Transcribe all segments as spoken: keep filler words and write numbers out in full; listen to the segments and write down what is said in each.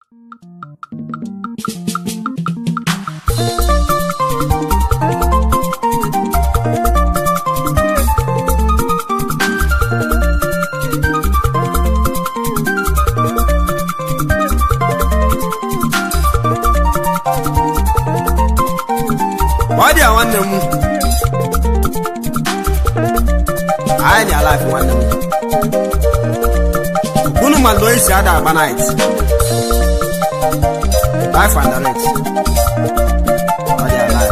Wadi a wannan mu ai ni ala fi wannan mu kunu malo isi ada banait life and direct wadi ala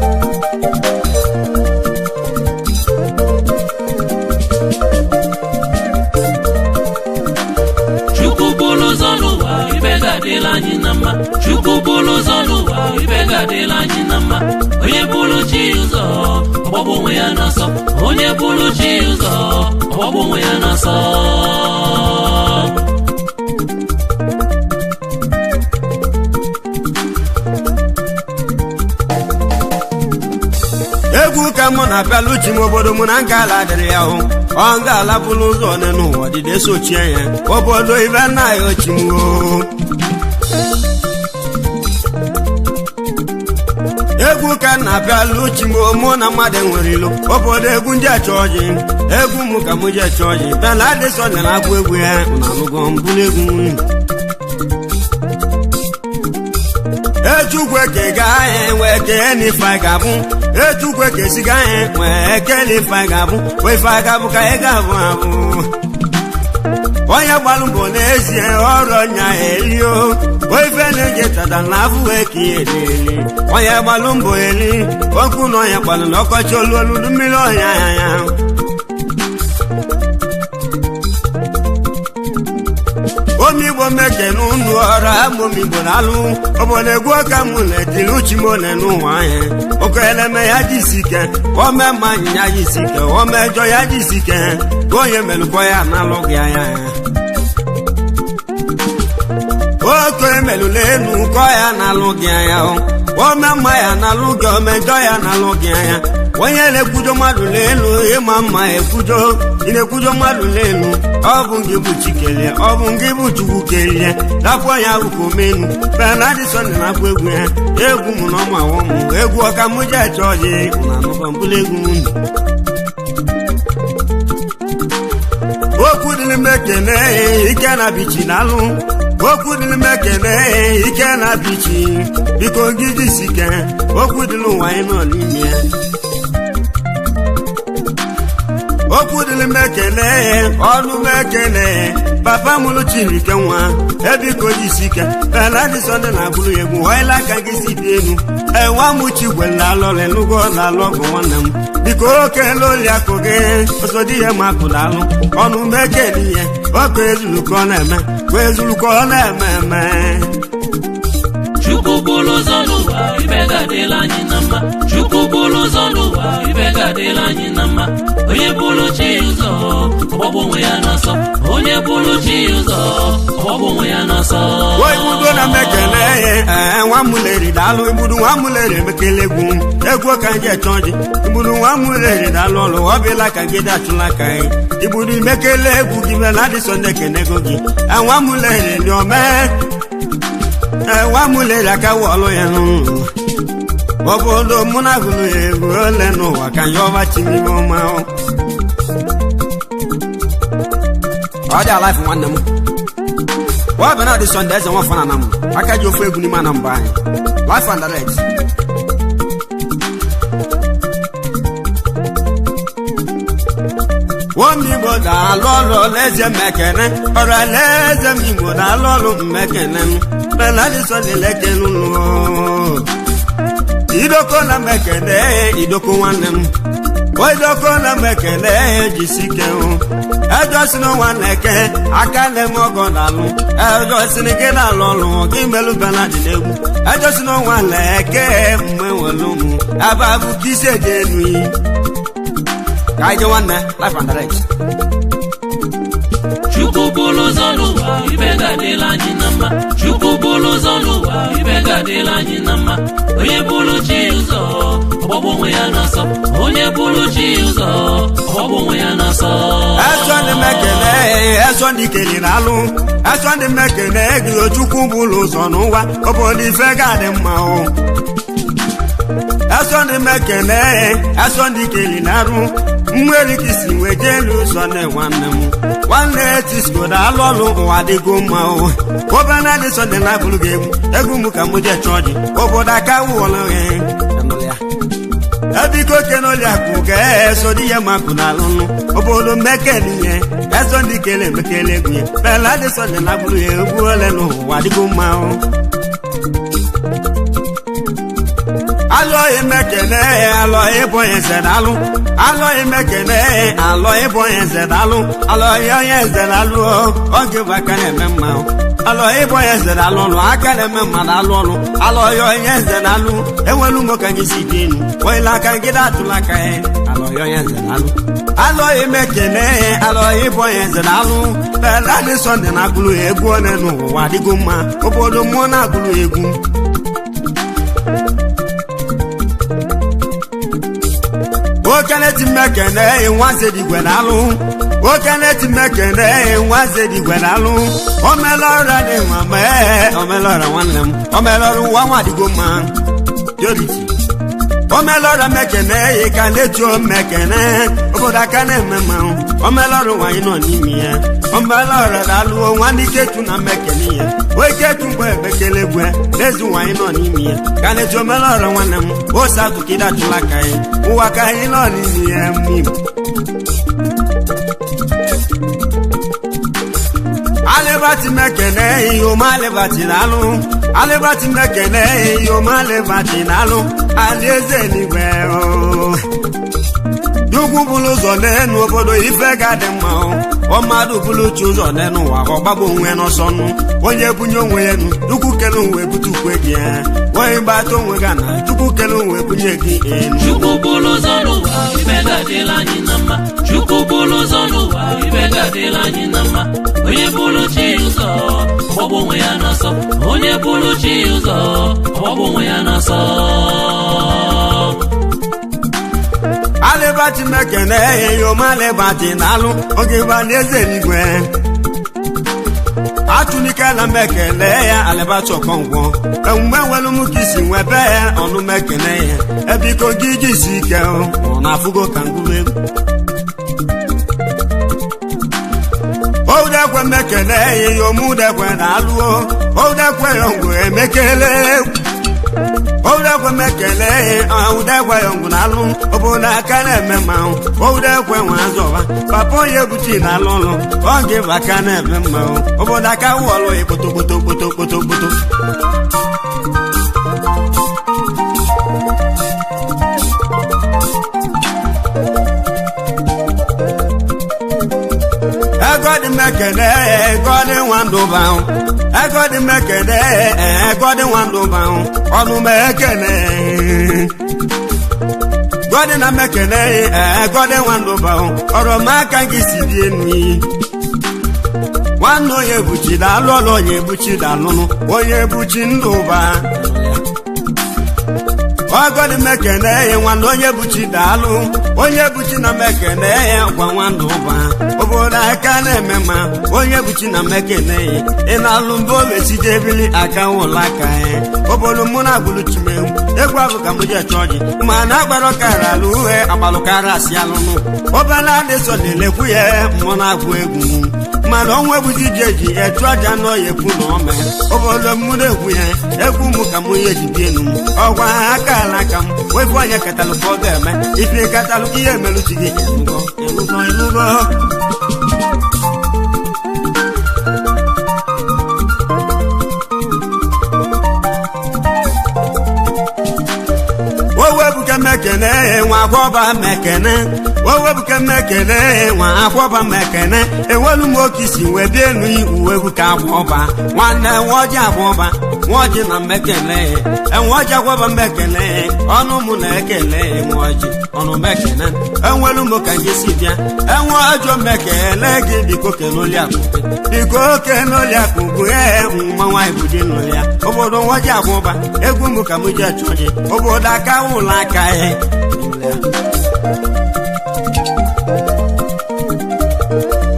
chukubulu zonuwa ibega delani nama chukubulu zonuwa ibega delani nama onye bulu chi uzo ogbogbo nwe ya n'ọsọ onye bulu chi uzo ogbogbo nwe ya n'ọsọ egwu ka mụ na peluchi m obodo mụ na ngala dịrị ya hụ ọ ngala bụrụ ụzọ one n'ụwa dịde sochie ya obodo ibe nna ya ochimwo egwu ka na peluchi m mụ na mmadụ nwere ilo obodo egwu ndị achọ ọjị egwu mụ ka mụ ji achọ ọjị bela adịsọ na agwụ egwu ya na alụgọ mbụrụ egwu ejugwe ke ga enwe ke ni fa gabu ejugwe ke si ga enwe ke ni fa gabu we fa gabu ka e gabu abu oya gbalu bo n'ezie ọrụ nya elio we fe ne je tada na fu e ki elele oya gbalu bo eli okwu no ya gbalu n'ọkọchị olu olu mmiri oya ya ya omigbo meke n'ụlọ ọrụ amomigbo n'alụ obodo egwu ọka mụ na-etiri uchimo n'ụwa anyị oke eleme ya jisike ome mmanya ya jisike omejọ ya jisike onye melụkọ ya n'alụghị anya ya oke emelụla elu kọ ya n'alụghị anya ome mma ya n'alụghị omejọ ya n'alụghị anya onye na-ekwujo mmadụ n'elu ịma mma ekwujo ị na-ekwujo mmadụ n'elu ọ bụ ngị bụ chikele ọ bụ ngị bụ chukwu kelie dapụ ya ụka omenu benadison na-akpọ egwu ya egwu mụ na ọma ọmụ egwu ọka mụ ji eche ọjị na anụkọ mbụlụ egwu unu okwu dịrị m ekene ike na bichi n'alụ okwu dịrị m ekene ike na bichi biko ngị jisike okwu dịrị ụwa anyị nọ n'ime ya okwu dịrị m ekele ọnụ m ekele papa mụrụ Chineke nwa ebiko jisike bela dị sọnde na bụrụ egwu ọyịla aka gị si dị elu enwa m chigwe lalọrị lụgo lalụ ọgụ nwanne m biko okele oli akụ gị osodi ihe ma akụlalụ ọnụ m ekele ihe ọkụ ezulukọ na-eme kwa ezulukọ na-eme eme chukubulu zonuwa ibega delani nama chukubulu zonuwa ibega delani nama onye bulu chi uzo ogbogbo nwe ya n'ọsọ onye bulu chi uzo ogbogbo nwe ya n'ọsọ woi budo na mekele eh nwa muleri dalụ ibudu nwa muleri mekele egwu egwu ka nje chọnji ibudu nwa muleri dalụ ọlụ ọbịla ka gị dachụla ka ibudu mekele egwu gị bela dị sọnde kenego gị nwa muleri dị ome nwa muleri aka wọlụ ya n'ụlọ obodo mụ na gụlụ ya egwu ole n'ụwa ka ya ọba chimime ọma ọ dị ala ife nwanne m wa bana dị sọnde eze nwa fana na m aka ji ofe egwu n'ime na mba anyị life and direct womigbo daalụ ọrụ eze mmekene ọrụ alaeze m igbo daalụ ọrụ mmekene m bela dị sọnde lekene ụlọ idoko na mmekene idoko nwanne m idoko na mmekene jisike ẹjọ́ sínú wọn lẹ́kẹ́ akálẹ̀ mọ́gọ́ lálú ẹjọ́ sínú kí lálọ́ lù kí mẹ́lú bẹ́lá dìlẹ́gù ẹjọ́ sínú wọn lẹ́kẹ́ mẹ́wọ̀n ló mú abáàbù kí sèdè nù yìí. káyọ̀ wọn nẹ life and direct. chukubulu zonuwa ibega delani nama chukubulu zonuwa ibega delani nama onye bulu chi uzo ogbogbo nwe ya n'ọsọ onye bulu chi uzo ogbogbo nwe ya n'ọsọ ẹjọ́ ni mẹ́kẹ̀lẹ́ eso ndị keliri alụ eso ndị mekene gị ochukwu bụlụ ụzọ n'ụwa obodo ife ga-adị mma o eso ndị mekene eso ndị keliri arụ mmeri kisi wee jee elu ụzọ na nwanne m nwanne tiskoda alụ ọlụ ụwa dịgo mma o obana dị sọnde na bụrụ gị egwu egwu m ka m jee chọọjị obodo aka wụọlụ gị ebiko kenoli akụ ga eso dị ya makụ na alụnụ obodo mmekeli ihe eso ndị kele emekele egwu ya bela dị sọnde na bụrụ ya egwu ole n'ụwa dịgo mma o alọghị mekene alọghị bụ onye zedalụ alọghị mekene alọghị bụ onye zedalụ alọghị onye zedalụ oge bụ aka na-eme mma alọghị bụ onye zedalụ ọlụ aka na-eme mmadụ alụ ọlụ alọghị onye zedalụ enwelu ụmụ ka gị si dị enu onye aka gị datụla aka ya alọghị onye zedalụ alọghị mekene alọghị bụ onye zedalụ bela dị sọnde na-agụlụ egwu one n'ụwa dịgo mma obodo mmụọ na-agụlụ egwu okeneti mmekene nwaze digwe n'alụ okeneti mmekene nwaze digwe n'alụ omelọra dị nwa mee omelọra nwanne m omelọra ụwa nwa dịgo mma yoriti omelọra mekene yi ka na-etu mmekene obodo aka na-eme mma omelọra nwanyị nọ n'ime ya omelọra dalụ nwanne iketu na mmekene ya oiketu mgbe ebekele gwe n'ezi nwanyị nọ n'ime ya ka na-etu omelọra nwanne m ose atụkịda tụla ka ya ụwa ka anyị nọ n'ime ya mmiri alibati mekene ihe alibati n'alụ alibati mekene ihe alibati n'alụ alaeze n'igwe Chukwu bụlụ ụzọ n'enu obodo ife ga-adị mma ọ mmadụ bụlụ chi ụzọ n'enu ụwa ọgbagbo onwe n'ọsọ nụ onye bunye onwe ya nu Chukwu kele onwe bute ukwe gị onye gbata onwe ga na Chukwu kele onwe bunye gị enu Chukwu bụlụ ụzọ n'ụwa ife ga-adịla anyị na mma Chukwu bụlụ ụzọ n'ụwa ife ga-adịla anyị na mma onye bụlụ chi ụzọ ọgbagbo onwe ya n'ọsọ onye bụlụ chi ụzọ ọgbagbo onwe ya n'ọsọ alibati mekene yom alibati n'alụ oge ba n'eze n'igwe atụnikela mekene ya alibati ọkọngwọ emume nwelu m kisi nwebe ya ọnụ mekene ya ebiko gị jisi ike ọ na-afụgo ka ngwuru egwu oudekwe mekene ya yom udekwe n'alụ oudekwe yongwu emekele egwu oudekwe mekele oudekwe yongwu n'alụ obodo aka na-eme mmanwụ oudekwe nwa azọba papa onye buchi n'alụ ụlọ oge bụ aka na-eme mmanwụ obodo aka wụọlụ ya kpotokpotokpotokpotokpoto egodi mekene egodi nwandụba egodi mekene egodi nwandụba ọnụ mekene godi na mekene egodi nwandụba ọrụ maka gị si dị enu nwanne onye buchi dalụ ọlụ onye buchi dalụnụ onye buchi ndụba ogodi mekene nwanne onye buchi dalụ onye buchi na mekene gwa nwandụ ụba obodo aka na-eme ma onye buchi na mekene ị na-alụ mba omechidebili aka ụlọ aka ya obodo mụ na agbụluchimewu egwu abụ ka mụ jee chọọjị ma na agbara ọkara alụ uhe agbalụkara asị alụnụ obela dị so na-elekwu ya mmụ na-agwụ egwu mana ọnwa ebuzi ji eji echu aja n'oyepu na ome obodo mụ na-egwu ya egwu mụ ka mụ ihe jide enu m ọgwa aka ala aka m wepụ onye katalụ ka ọ ga-eme ife katalụ ihe emeluchi gị enugo enugo enugo owebuke mekene nwa akwọba mekene owebuke mekene nwa akwọba mekene enwelu m oke isi wee bịa enu uwe buke akwọba nwanne nwaoji akwọba nwaoji na mekene enwaoji akwọba mekene ọnụ mụ na-ekele nwaoji ọnụ mekene enwelu m ka gị si bịa enwe ọjọọ mekele gị biko kenoli akụkụ biko kenoli akụkụ ee nwa nwaanyị bụ di nụlị ya obodo nwaoji akwọba egwu m ka m ji achọji obodo aka ụlọ aka ya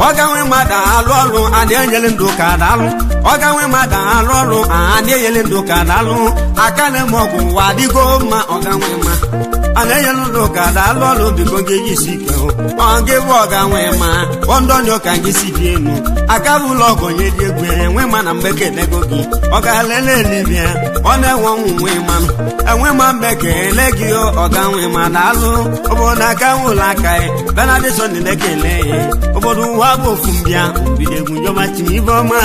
ọganwe mmadụ alụ ọrụ a na-enyere ndụ ka dalụ ọganwe mmadụ alụ ọrụ a na-enyere ndụ ka dalụ aka na-eme ọgwụ ụwa adịgo mma ọganwe mma a na-enyere ndụ ka dalụ ọrụ biko gị isi ike ọ gị bụ ọganwe mma ọndọnyọ ka gị si dị elu aka bụ ụlọ ọgụ nye dị egwu enwe ma na mbekelego gị ọ ga-alele elibia ọ na-enwe ọnwụ nwe mmanụ enwe ma mbekele gị ọganwe ma dalụ obodo aka nwụlọ aka ya benadison na-ekele ya obodo ụwa bụ ofu mbịa mbido egwu njọmachi ibe ọma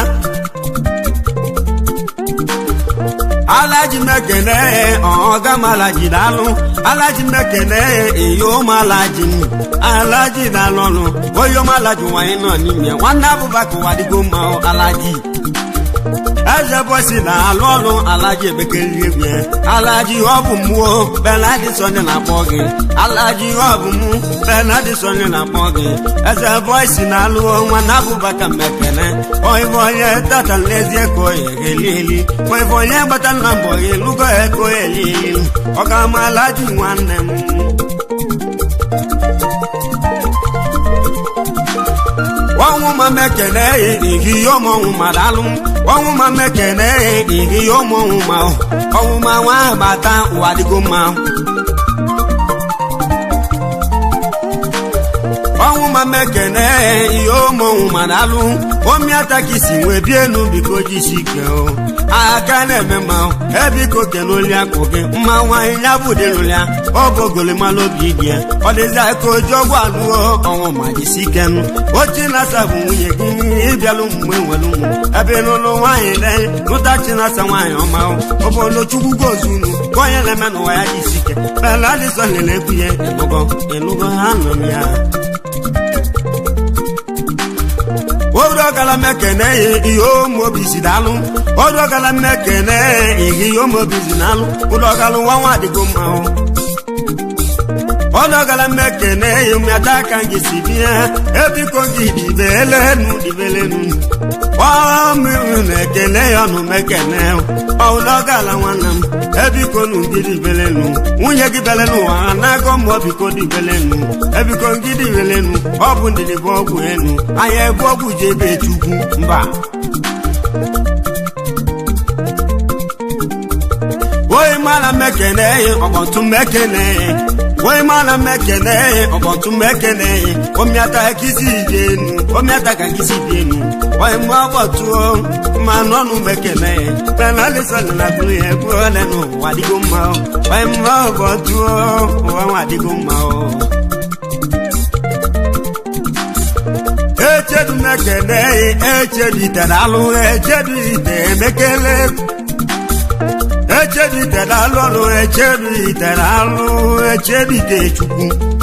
alaji mekene ọga malaji dalụ alaji mekene iyo malaji alaji dalọlụ oyo malaji nwanyị nọ n'ime nwanne Abubakar wadigo mma alaji eze bọsi na-alụ ọrụ alaji ebekeli egwu alaji ọ bụ mmụọ benadison na-akpọ gị alaji ọ bụ mụ benadison na-akpọ gị eze bọsi na-alụ nwanne Abubakar mekene oibo onye tata n'ezie ka o yeghelili oibo onye gbata na mbọ gị lụgo ya ka o yelili ọ ga-ama alaji nwanne m ọnwụ ma mekene ihe ọmọnwụ ma dalụ ọnwụ ma mekene ihe ọmọnwụ ma ọnwụ ma nwa bata ụwa dịgo mma ọnwụ ma mekene ihe ọmọnwụ ma dalụ omiata ka isi nwee bie enu biko jisi ike aka na-eme mma ebiko kenoli akụ gị mma nwaanyị ya bụ dịrụlịa ọ bụ ogolimalụ obi gị ọ dịzi aka oji ọgwụ alụọ ọnwụ ma jisi ike ochi na-asa bụ nwunye gị ịbịalụ mgbe nwere ụmụ ebe n'ụlọ nwaanyị le nụta chinasa nwaanyị ọma obodo chukwu gozunu ka onye na-eme n'ụwa ya jisi ike bela dịsọ lele ekwunye ịlụgo ịlụgo ha nọ ya odogala mekene ihe omobizi dalụ odogala mekene ihe omobizi dalụ odogala nwa nwa adịgo mma odogala mekene ụmụata aka gị si bịa ebiko gị dibelenu dibelenu ọmịrụ na-ekene ya ọnụ mekene odogala nwanne m ebiko nu gị dibelenu nwunye gị belenu ụwa na-agọ mmụọ biko dibelenu ebiko gị dibelenu ọ bụ ndịdị bụ ọgwụ enu anya ebu ọgwụ ji ebe chukwu mba oyi mara mekene ọkpọtụ mekene oyi mara mekene ọkpọtụ mekene omiata ka isi dị enu omiata ka isi dị enu oyi mma ọkpọtụo ma n'ọnụ mekene pena lisọlị na bụrụ ya egwu ole n'ụwa dịgo mma oyi mma ọkpọtụo ụwa nwa dịgo mma echedu mekene echedu ite dalụ echedu ite emekele echedu ite dalụ ọrụ echedu ite dalụ echedu ite chukwu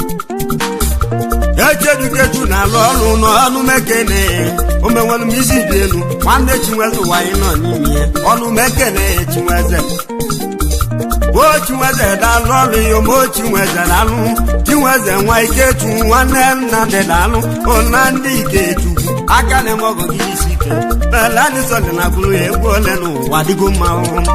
echedu itechu na-alụ ọrụ n'ọnụ mekene omenwelu m isi dị elu nwanne Chinweze ụwa anyị nọ n'ime ya ọnụ mekene Chinweze Chinweze dalụ ọrụ ya omo Chinweze dalụ Chinweze nwa Ikechu nwanne nna dị dalụ ona ndị Ikechukwu aka na-eme ọgọ gị isi ike bela dịsọ dị na bụrụ ya egwu ole n'ụwa dịgo mma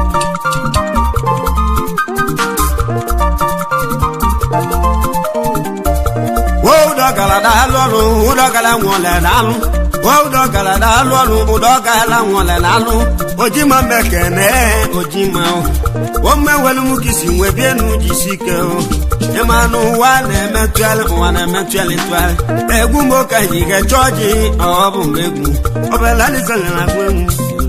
udogala dalụ ọrụ udogala nwụle dalụ udogala dalụ ọrụ udogala nwụle dalụ ojima mekene ojima omewelu m kisi nwe bienu jisi ike ịma n'ụwa na-emetụgharị ụwa na-emetụgharị ntụgharị egwu m ụka ji ga-eche ọjị ọ bụ mgbe egwu ọbụla dịsọle na agụ egwu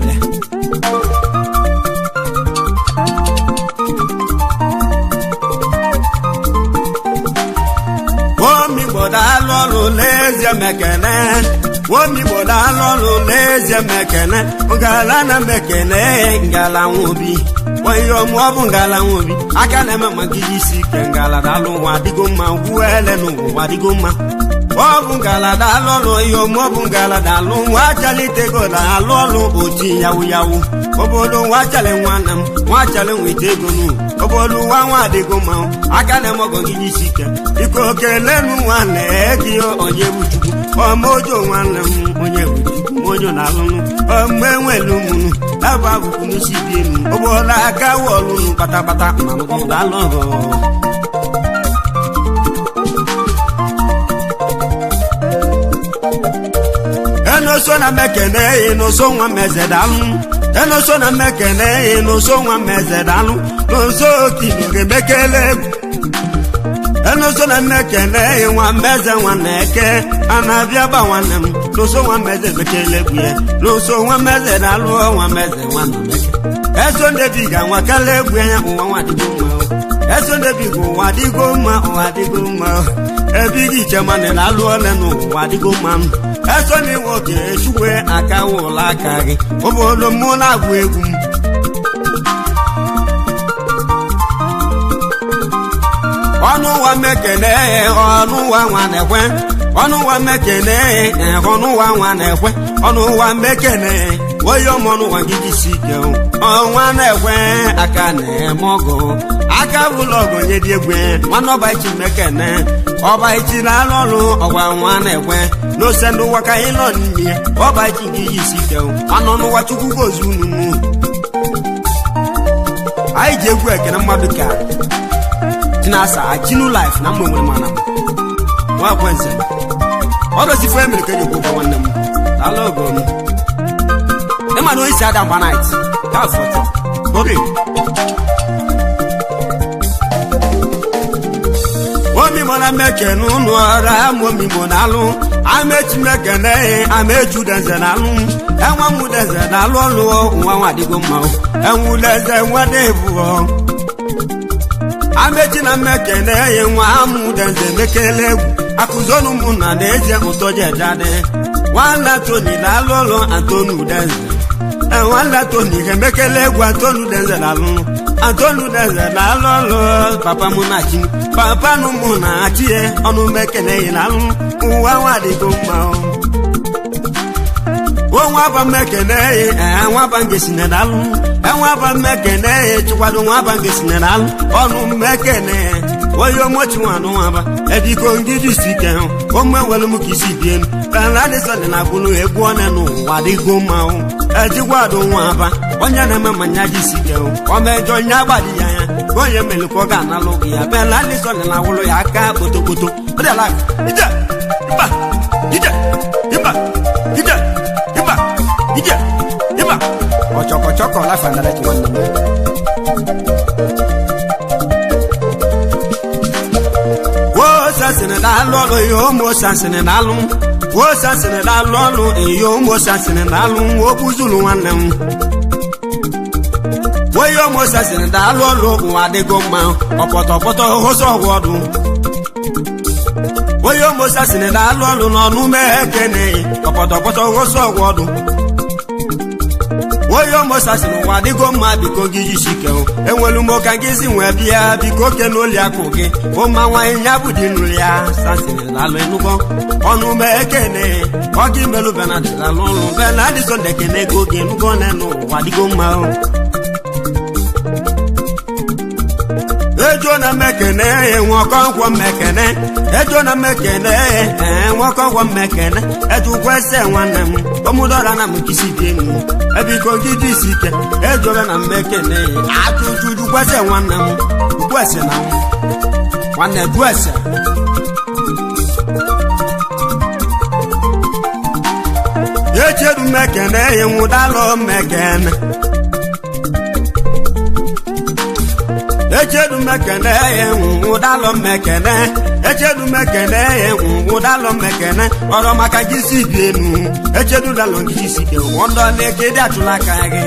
dalụ ọrụ n'ezie mekene womigbo dalụ ọrụ n'ezie mekene ngala na mekene ngala nwobi onye ọmụ ọ bụ ngala nwobi aka na-eme maka isi ike ngala dalụ ụwa adịgo mma gwuele n'ụwa adịgo mma ọ bụ ngala dalụ ọrụ ihe ọmụ ọ bụ ngala dalụ nwa chalitego dalụ ọrụ oti yawu yawu obodo nwa chale nwanne m nwa chale nweta ego n'u obodo nwa nwa adịgo mma aka na-eme ọgọ gị isi ike biko kelenu nwanne gị onye bụ chukwu ọmojo nwanne m onye bụ chukwu onye na-alụnụ mgbe nwelu mụnụ ebe abụkwu n'isi dị elu obodo aka wọlụnụ kpatakpata ma dalụ ọgọ enoso na mekene enoso nwa mezedalu enoso na mekene enoso nwa mezedalu n'ozo kino gemekele enoso na mekene nwa meze nwa neke anabia ba nwanne m n'oso nwa meze mekele buye n'oso nwa mezedalu nwa meze nwa meke eso ndebiga nwa kale buye nwa nwa digo ma eso ndebiga nwa digo ma nwa digo ma ebigi chamane na lu ole no wa digo ma eso ni wo ke suwe aka wo la ka gi obodo mu na agwu egwu onu wa mekene onu wa nwa na ekwe onu wa mekene onu wa nwa na ekwe onu wa mekene woyo monu wa gidi sike o nwa na ekwe aka na mogo aka bulogo nye di egwe nwa ba ichi mekene oba ichi na lolu ogwa nwa na ekwe no sendu waka ilo nni oba ichi gidi sike o anonu wa chukwu gozu nunu ai je egwu ekene mmadu ka tinasa ajinu life na mwe mwe mana wa kwense odo si fo emere kenye ko kwa nnem alo go mi e ma no isi adam night ka foto okay omi mona meke nu nu ara mo mi monalu amechi meke ne ameju denze nalu enwa mu denze nalu olu nwa nwa digo ma enwu denze nwa debu amechi na meke ne nwa amu denze mekele akuzonu mu na deje utoje jade wala toni la lolo antonu denze wala toni mekele gwa antonu denze nalu antonu denze la lolo papa mu na chi papa nu mu na chi e onu mekele nalu nwa nwa digo ma o nwa ba mekele e nwa ba ngesine nalu enwa ba mekene chukwado nwa ba ngesine nalu onu mekene oyo mochi wanu nwa ba ebiko ngidi sike o mwe welu mu kisi bien kana de sone na gulu egwu one no wa digo ma o ejikwado nwa ba onye na mama nya ji sike o mejo nya gbadi ya ya onye meliko ga na lu ya bela de sone na gulu ya ka botokoto ode la ija iba ija iba ija iba ija iba ochoko choko la fa ndale kiwanna wo sansene da lolo yo mo sansene da lu wo sansene da lolo yo mo sansene da lu wo buzulu wannem wo yo mo sansene da lolo wa de goma opoto poto ho so wodu wo yo mo sansene da lolo no nu mekene opoto poto ho so wodu oyo mosasinu wa digo ma biko giji sike o enwelu mo kan gizi nwe bia biko ke no li akoge o ma wa nya budinu ya sasinu la lo enugo onu me ekene ogi melu bena de la lo lo bena di so de kene go ge nugo na no wa digo ma o ejo na mekene enwo kan kwa mekene ejo na mekene enwo kan kwa mekene eju kwese nwannem omudora na mkisi bienu ebiko gidi sike ejo na mekene atujuju kwese nwannem kwese na nwanne kwese ejedu mekene enwo dalo mekene ejedu mekene enwu dalo mekene ejedu mekene enwu dalo mekene oro maka gisi bienu ejedu dalo gisi ke wondo le kede atula kage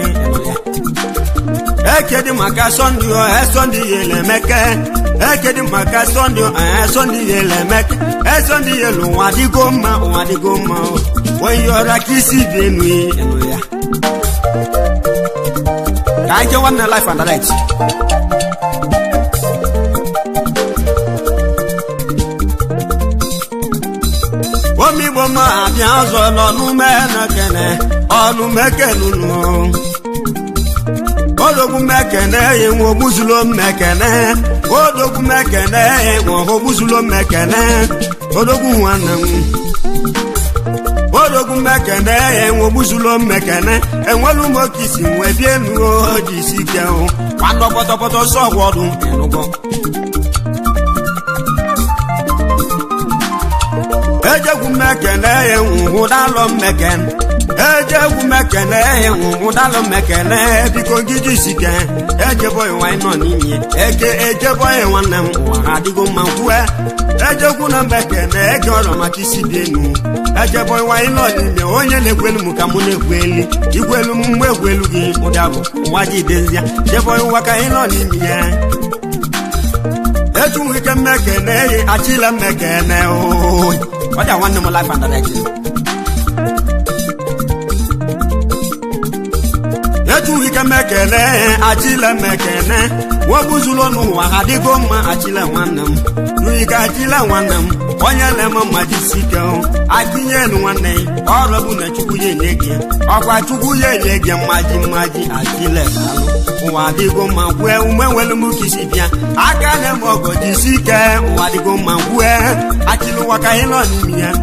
ekedi maka sondi o esondi yele meke ekedi maka sondi o esondi yele meke esondi yelo wadigo ma wadigo ma wo yora gisi bienu eno ya kaje one life and light omi bo ma bi azo lo nu me na kene onu mekenu nu odogun mekene ye wo buzulo mekene odogun mekene ye wo buzulo mekene odogun wanam odogun mekene ye wo buzulo mekene enwelu mo kisi nwe bienu o ji sike o wando poto poto so wodu enugo ejegun mekene ye wo dalo mekene ejegwu mekene ụdalụ mekene biko giji sike ejeboghị nwanyị nọ n'ime eke ejeboghị nwanne m ụwa ha adịgo mma kwue ejegwu na mekene ege ọrọ maka isi dị enu ejeboghị nwanyị nọ n'ime onye na-ekwelu m ka mụ na-ekweli igwelu m mgbe egwelu gị ụda bụ ụwa ji dezie jeboghị ụwa ka anyị nọ n'ime ya etu ike mmekene yi achịla mmekene oyi ọ dị nwanne m life and direct etu ike mmekene achịla mmekene wobuzulu n'ụwa ha dịgo mma achịla nwanne m n'ike achịla nwanne m onye na-eme mmaji sike akinyelu nwanne ọrụ bụ na chukwu ya enye gị ọkwa chukwu ya enye gị mmaji mmaji achịla alụ ụwa dịgo mma kwue ume nwere m kisi bịa aka na-eme ọgọ jisi ike ụwa dịgo mma kwue achịla ụwa ka anyị nọ n'ime ya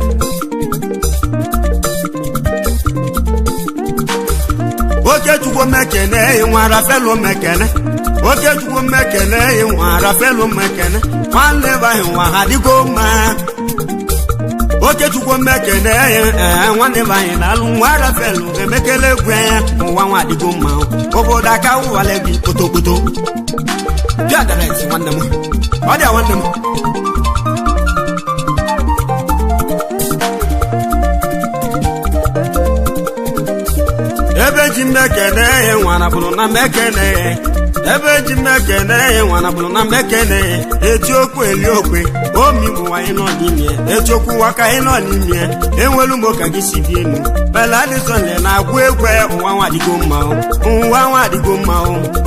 Okechukwu mekene nwara felo mekene Okechukwu mekene nwara felo mekene nwanne baghị nwa ha dịgo mma Okechukwu mekene nwanne baghị na-alụ nwara felo emekele egwu ya ụwa nwa dịgo mma obodo aka ụwale gị kpotokpoto bịa direct nwanne m ọ dị nwanne m ebe ji mmekene nwara bụrụ na mmekene ebe ji mmekene nwara bụrụ na mmekene etiokwu eliokwe omi bụ anyị nọ n'ime etiokwu waka anyị nọ n'ime enwelu m ka gị si dị elu bela adịsonle na-agwụ egwe ụwa nwa dịgo mma ụwa nwa dịgo mma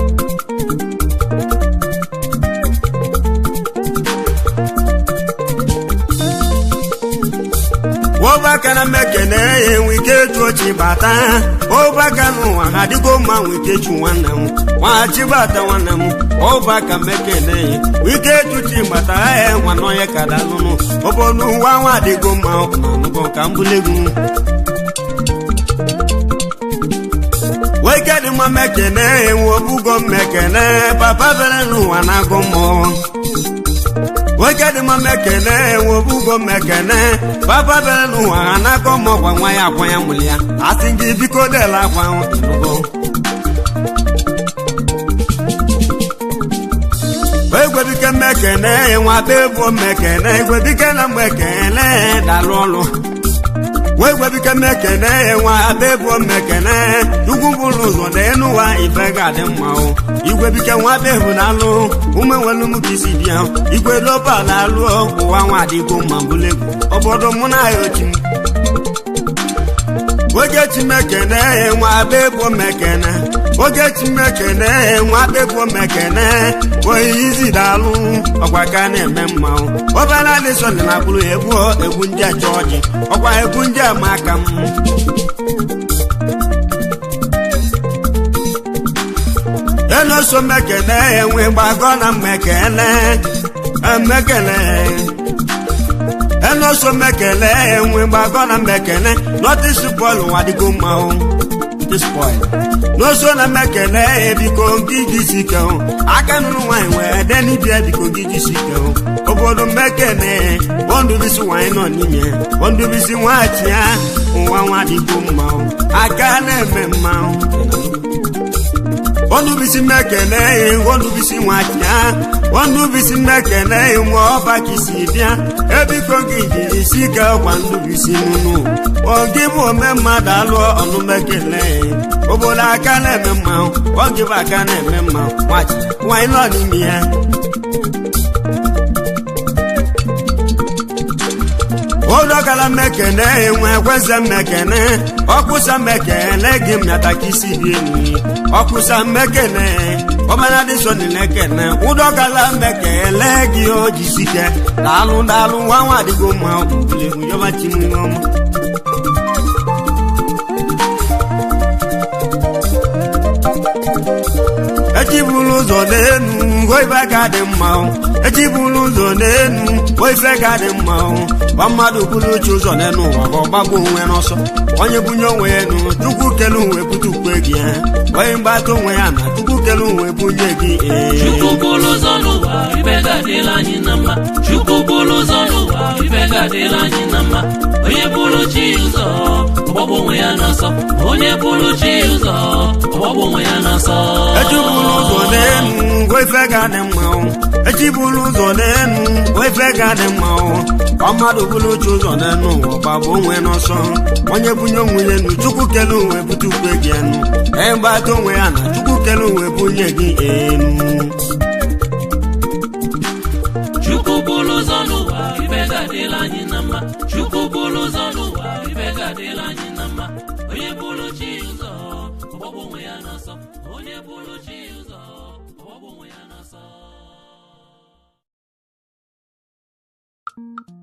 Obaka na mekene enwe ike eju ochi bata Obaka n'ụwa ha dịgo mma nwe ike eju nwanne m nwachi bata nwanne m Obaka mekene ike eju chi bata ee nwanọ ya ka dalụnụ obodo ụwa nwa dịgo mma ọkụnanụgo ka mbulegwu weke dị mma mekene enwe obugo mekene papa bere n'ụwa na-agụ mmụọ Weke dị mma mekene wobugo mekene papa bere n'ụwa ha na-akọ mọkwa nwa ya akwa ya mụli ya asị gị biko dela akwa ịnụgo egwebike mekene nwa bebuo mekene egwebike na mgbekene dalụ ọlụ wegwebike mekene nwa bebuo mekene ugwu bụrụ ụzọ na enuwa ife ga-adị mma igwebike nwa bebu na-alụ ume nwelu m ka isi bịa igwe lopa na-alụ ụwa nwa adịgo mma bulegwu obodo mụ na ya ochi m Ogechi mekene nwa bebuo mekene Ogechi mekene nwa bebuo mekene oyi izi dalụ ọkwa ka na-eme mma obere adịsọlị na bụrụ egwu egwu ndị aja ọjị ọkwa egwu ndị amaka m enoso mekene enwe gbagọ na mekene mekene enoso mekele enwe gbagọ na mekene nọtisi bọọlụ nwa dịgo mma n'oso na mekele ebiko gị jisike aka nụrụ nwanyị wee de n'ibia biko gị jisike obodo mekene ondubisi nwanyị nọ n'ime ondubisi nwachi ya ụwa nwa dịgo mma aka na-eme mma Ondubisi mekene ondubisi nwacha ondubisi mekene nwa ọba kisi bịa ebiko gị jiri sike kwa ndubisi nunu oge bụ ome mmadụ alụ ọnụ mekene obodo aka na-eme mma oge bụ aka na-eme mma nwachi nwanyị nọ n'ime ya Odogala mekene enwe kweze mekene ọkụsa mekene gị mnyata kisi dị enyi ọkụsa mekene ọmana dị so nilekene udogala mekele gị ojisike daalụ daalụ nwa nwa dịgo mma ọbụlewu yọba chimunyọma ejibulu ụzọ n'enu oife ga dị mma ejibulu ụzọ n'enu oife ga dị mma gwa mmadụ buru uche ụzọ n'enu ụwa ka ọ gbagbo onwe n'ọsọ onye bunye onwe ya enu chukwu kelu uwe bute ukwe gị onye mgbata onwe ya na chukwu kelu uwe bunye gị Chukwu buru ụzọ n'ụwa ife ga dịla anyị na mma Chukwu bụrụ ụzọ n'ụwa ibe ga-adịla anyị na mma onye bụrụ chi ụzọ ọgbọgbọ onwe ya n'ọsọ onye bụrụ chi ụzọ ọgbọgbọ onwe ya n'ọsọ ejibụrụ ụzọ n'enu ife ga-adị mma echi bụrụ ụzọ n'enu ife ga-adị mma ọ mmadụ bụrụ chi ụzọ n'enu ụwa gbagbo onwe n'ọsọ onye bunye onwe ya enu chukwu kele onwe bute ukwe gị enu egbata onwe ya na chukwu kele onwe bunye gị enu chukwu bụrụ ụzọ n'ụwa ibe ga-adịla anyị na mma chukwu bụrụ ụzọ n'ụwa ibe ga-adịla anyị na mma onye bụrụ chi ụzọ ọgbọgbọ onwe ya n'ọsọ onye bụrụ chi ụzọ ọgbọgbọ onwe ya n'ọsọ